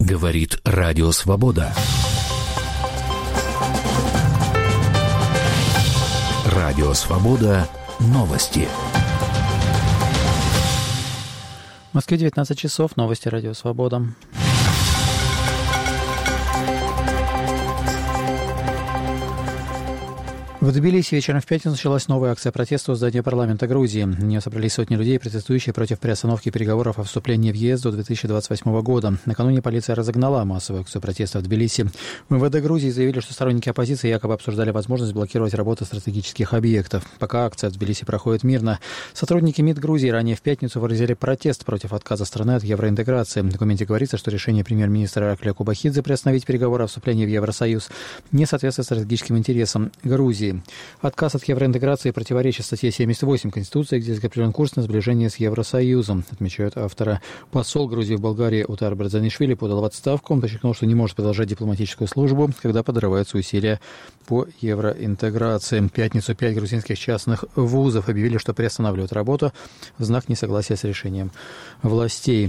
Говорит Радио Свобода. Радио Свобода. Новости. В Москве 19 часов. Новости Радио Свобода. В Тбилиси вечером в пятницу началась новая акция протеста у здания парламента Грузии. На нее собрались сотни людей, протестующие против приостановки переговоров о вступлении в ЕС до 2028 года. Накануне полиция разогнала массовую акцию протеста в Тбилиси. В МВД Грузии заявили, что сторонники оппозиции якобы обсуждали возможность блокировать работу стратегических объектов. Пока акция в Тбилиси проходит мирно. Сотрудники МИД Грузии ранее в пятницу выразили протест против отказа страны от евроинтеграции. В документе говорится, что решение премьер-министра Ираклия Кубахидзе приостановить переговоры о вступлении в Евросоюз не соответствует стратегическим интересам Грузии. Отказ от евроинтеграции противоречит статье 78 Конституции, где закреплен курс на сближение с Евросоюзом, отмечают авторы. Посол Грузии в Болгарии Утар Брадзанишвили подал в отставку. Он подчеркнул, что не может продолжать дипломатическую службу, когда подрываются усилия по евроинтеграции. В пятницу 5 грузинских частных вузов объявили, что приостанавливают работу в знак несогласия с решением властей.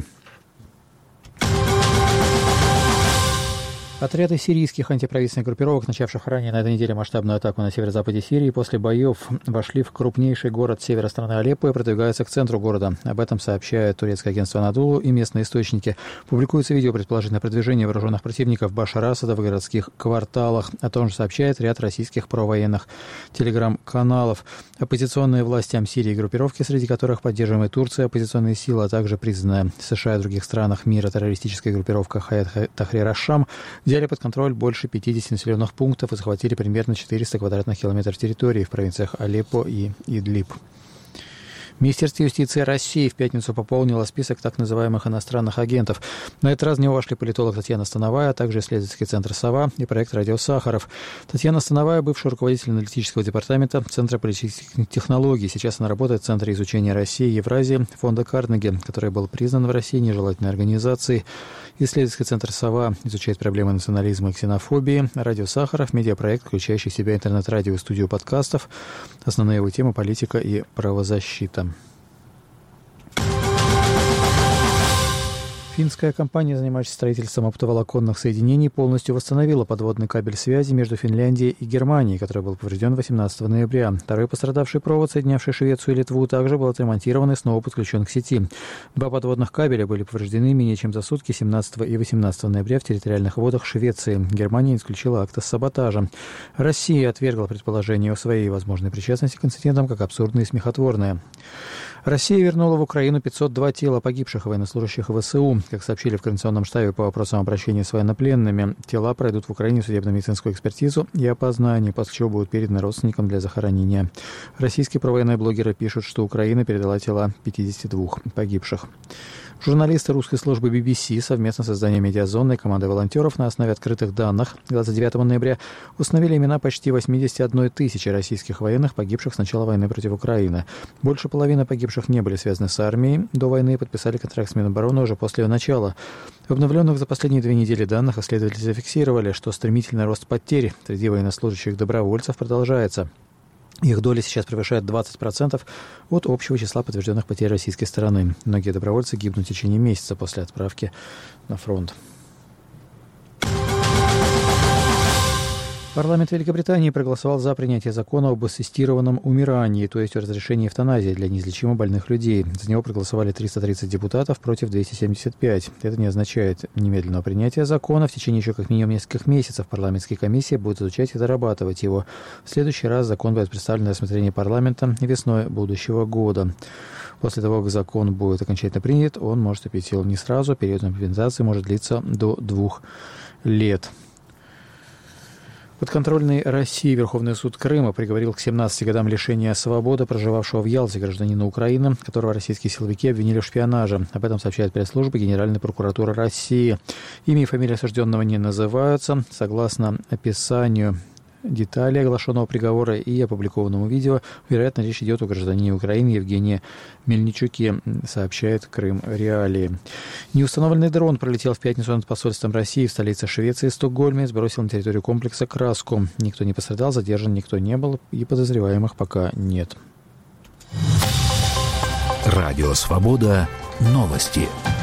Отряды сирийских антиправительственных группировок, начавших ранее на этой неделе масштабную атаку на северо-западе Сирии, после боев вошли в крупнейший город севера страны Алеппо и продвигаются к центру города. Об этом сообщает турецкое агентство «Анадолу» и местные источники. Публикуется видео предположительного продвижения вооруженных противников Башара Асада в городских кварталах. О том же сообщает ряд российских провоенных телеграм-каналов. Оппозиционные властям Сирии группировки, среди которых поддерживаемые Турцией оппозиционные силы, а также признанная США и других странах мира террористическая группировка Хаят Тахрир аш-Шам, взяли под контроль больше 50 населенных пунктов и захватили примерно 400 квадратных километров территории в провинциях Алеппо и Идлиб. Министерство юстиции России в пятницу пополнило список так называемых иностранных агентов. На этот раз в него вошли политолог Татьяна Становая, а также исследовательский центр «Сова» и проект «Радио Сахаров». Татьяна Становая, бывший руководитель аналитического департамента Центра политических технологий. Сейчас она работает в Центре изучения России и Евразии фонда Карнеги, который был признан в России нежелательной организацией. Исследовательский центр «Сова» изучает проблемы национализма и ксенофобии. «Радио Сахаров» – медиапроект, включающий в себя интернет-радио и студию подкастов. Основные его темы – политика и правозащита. Финская компания, занимающаяся строительством оптоволоконных соединений, полностью восстановила подводный кабель связи между Финляндией и Германией, который был поврежден 18 ноября. Второй пострадавший провод, соединявший Швецию и Литву, также был отремонтирован и снова подключен к сети. Два подводных кабеля были повреждены менее чем за сутки 17 и 18 ноября в территориальных водах Швеции. Германия не исключила акта саботажа. Россия отвергла предположение о своей возможной причастности к инцидентам как абсурдное и смехотворное. Россия вернула в Украину 502 тела погибших военнослужащих ВСУ. Как сообщили в Координационном штабе по вопросам обращения с военнопленными, тела пройдут в Украине судебно-медицинскую экспертизу и опознание, после чего будут переданы родственникам для захоронения. Российские провоенные блогеры пишут, что Украина передала тела 52 погибших. Журналисты русской службы BBC совместно с изданием «Медиазона» и командой волонтеров на основе открытых данных 29 ноября установили имена почти 81 тысячи российских военных, погибших с начала войны против Украины. Больше половины погибших не были связаны с армией до войны и подписали контракт с Минобороны уже после ее начала. В обновленных за последние 2 недели данных исследователи зафиксировали, что стремительный рост потерь среди военнослужащих добровольцев продолжается. Их доля сейчас превышает 20% от общего числа подтвержденных потерь российской стороны. Многие добровольцы гибнут в течение месяца после отправки на фронт. Парламент Великобритании проголосовал за принятие закона об ассистированном умирании, то есть о разрешении эвтаназии для неизлечимо больных людей. За него проголосовали 330 депутатов против 275. Это не означает немедленного принятия закона. В течение еще как минимум нескольких месяцев парламентская комиссия будет изучать и дорабатывать его. В следующий раз закон будет представлен на рассмотрение парламента весной будущего года. После того, как закон будет окончательно принят, он может вступить в силу не сразу. Период имплементации может длиться до 2 лет. Подконтрольный России Верховный суд Крыма приговорил к 17 годам лишения свободы проживавшего в Ялте гражданина Украины, которого российские силовики обвинили в шпионаже. Об этом сообщает пресс-служба Генеральной прокуратуры России. Имя и фамилия осужденного не называются. Согласно описанию деталей оглашенного приговора и опубликованному видео, вероятно, речь идет о гражданине Украины Евгении Мельничуке, сообщает Крым Реалии. Неустановленный дрон пролетел в пятницу над посольством России в столице Швеции, Стокгольме, и сбросил на территорию комплекса краску. Никто не пострадал, задержан никто не был, и подозреваемых пока нет. Радио Свобода. Новости.